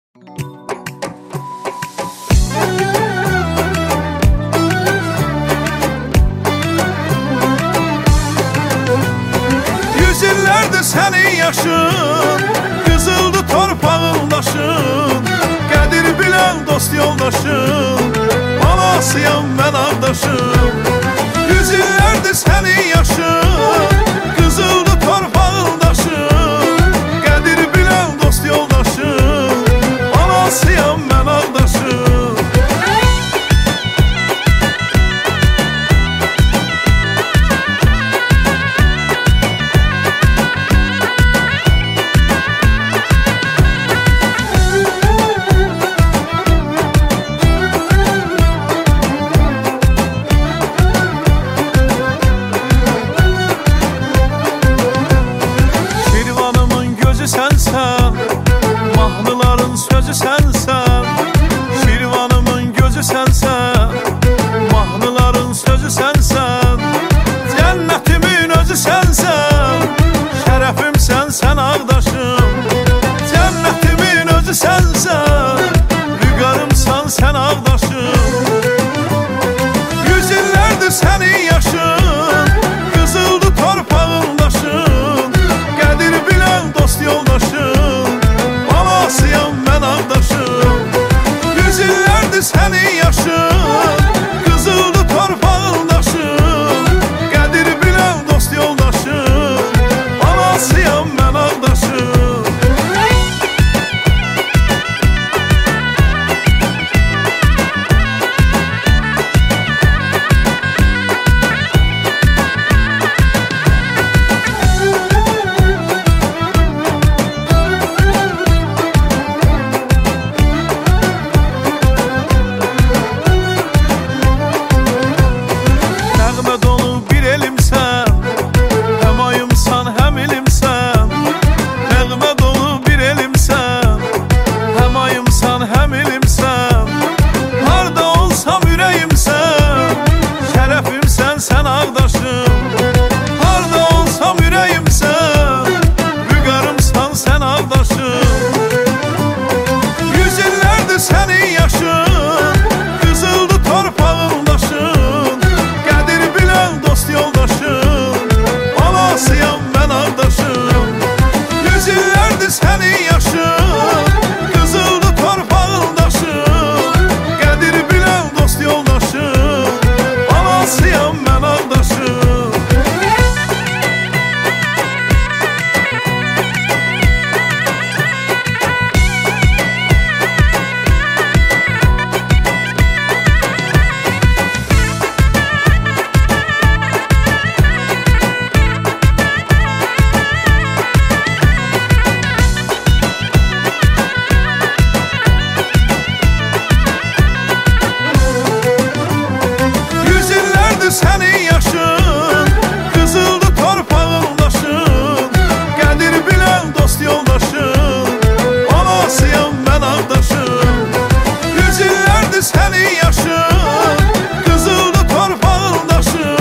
Yüzillerdir senin yaşın, kızıldı torpağın daşın, Qədir bilen dost yoldaşın, balasıyam ben ardaşım. Yüzillerdir senin yaşın, kızıldı torpağın daşın, Qədir bilen dost yoldaşın, balasıyam ben ardaşım. Sensen, mahnıların sözü sensen, Şirvanımın gözü sensen, mahnıların sözü sensen, cennetimin özü sensen, şerefim sensen ağdaşım, cennetimin özü sensen, rügarımsan sen ağdaşım. Yüzillerdir senin yaşın, kızıldı torpağın daşın, Qədir bilen dost yoldaşım, balasıyam ben ardaşım. Yüzillerdir senin yaşın, kızıldı torpağın daşın, Qədir bilen dost yoldaşım, balasıyam ben ardaşım. Sen ağdaşım, harda olsam yüreğimsen, rügarımsan sen ağdaşım. Yüzillerdir senin yaşın, kızıldı torpağın daşın, Qədir bilen dost yoldaşın, balasıyam ben ağdaşım. Yüzillerdir senin yaşın, kızıldı torpağın daşın, Qədir bilen dost yoldaşın, balasıyam ben ağdaşım. Senin yaşın, kızıldı torpağın daşın, Qədir bilen dost yoldaşın, balasıyam ben ardaşım. Yüzillerdir senin yaşın, kızıldı torpağın daşın,